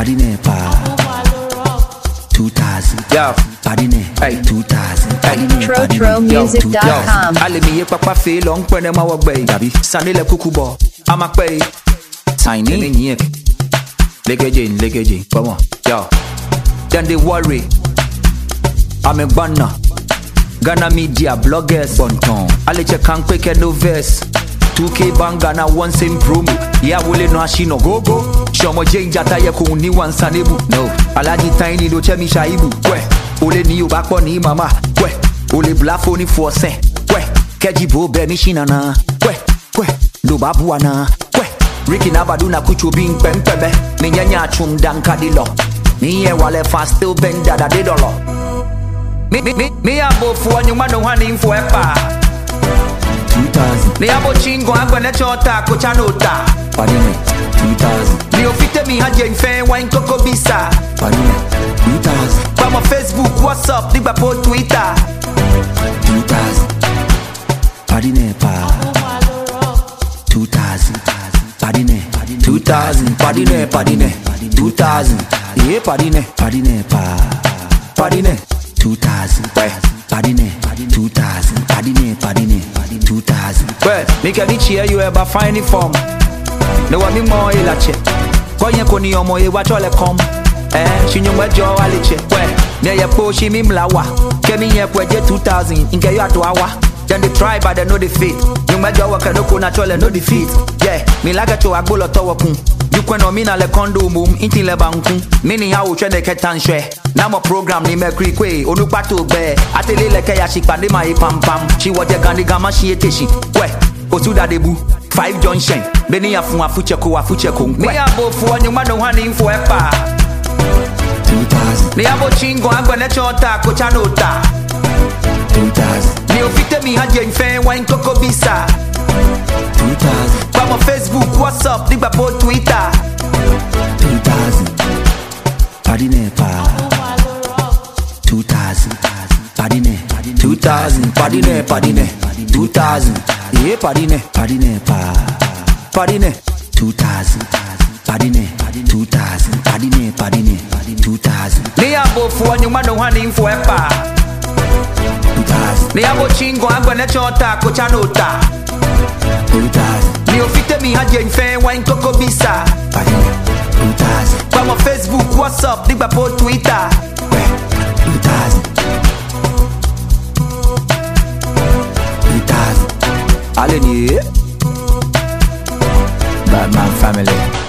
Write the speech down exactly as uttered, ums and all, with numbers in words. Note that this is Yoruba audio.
Party nepa. Two thousand. Yo. Party ne. Hey. Two thousand. Hey. Tro Tro Music dot com. Ale mi ye papa fe long pene ma wagbe. Gabi. Sanile kukubo. I'ma pay. Tiny. Legajin, legajin. Come on. Yo. Then they worry. I'm a banner. Ghana media bloggers. Bonton. Ale check and quick and no verse. two K banga na one same promo. Yeah, wole no ashino go go. Shomo Jane jata ye ko ni one sanebu. No. Alaji Tiny do chemi shaibu. Kwe. Ole ni ubakpo ni mama. Kwe. Ole blafo ni force. Kwe. Keji bo be mi shinana. Kwe. Kwe. Do babu ana. Kwe. Ricky Nabadu na kuchu bing pempebe. Mi nyanya chum danka di lo. Mi ye wale fast still bend dada de dolo. Mi mi mi mi abo fu anyuma no hani info epa. Two thousand. Mi abo chingo agwe ne chota ko chanota. Party ne. Two thousand. Mi ofite mi haje infe wine koko bisa. Party ne. Two thousand. Pa mo Facebook, WhatsApp, digba po Twitter. Two thousand. Party nepa. Two thousand. Party ne. Two thousand. Party ne. Party ne. Two thousand. Yeah, party ne. Party nepa. Party ne. Two thousand. Party ne. Two thousand. Party ne. Party ne. Two thousand. Well, make a bitch here you ever find it from. No one me more ilache. Koye koni omo ye wachole kom. Eh, shinyo mwejo aliche. Well, ne ye po shi mi mlawa. Kemi ye kweje two thousand. Inke yo atu awa. Then they try but they know defeat. You mwejo waka no kuna chole no defeat. Yeah, mi laga cho agbolo towo kun. You kweno mi na le kondo mum inti le bankun. Mini ha uche ne ketanshwe. Na mo program ni me kri kwe onupato be. Atele le ke ya shikpande ma e pam pam. Chi woje gandi gama shi eteshi. We, osuda debu. Five junction. Beni ya fu afuche ko afuche ko. Me abo fu anyuma no hani info epa. Two thousand. Me abo chingo agwe ne chota ko chanota. Two thousand. Me ofite mi haje infe wine koko bisa. Two thousand. Pa mo Facebook, WhatsApp, digba po Twitter. Two thousand. Party nepa. Two thousand. Party ne. Two thousand. Party ne. Party ne. Two thousand. Yeah, party ne. Party nepa. Party ne. Two thousand. Party ne. Two thousand. Party ne. Party ne. Two thousand. Me abo fu anyuma no hani info epa. Two thousand. Me abo chingo agwe ne chota ko chanota. Two thousand. Me ofite mi haje infe wine koko bisa. Party ne. Two thousand. Pa mo Facebook, WhatsApp, digba po Twitter. Two thousand. Two thousand. Ale ni Batman family.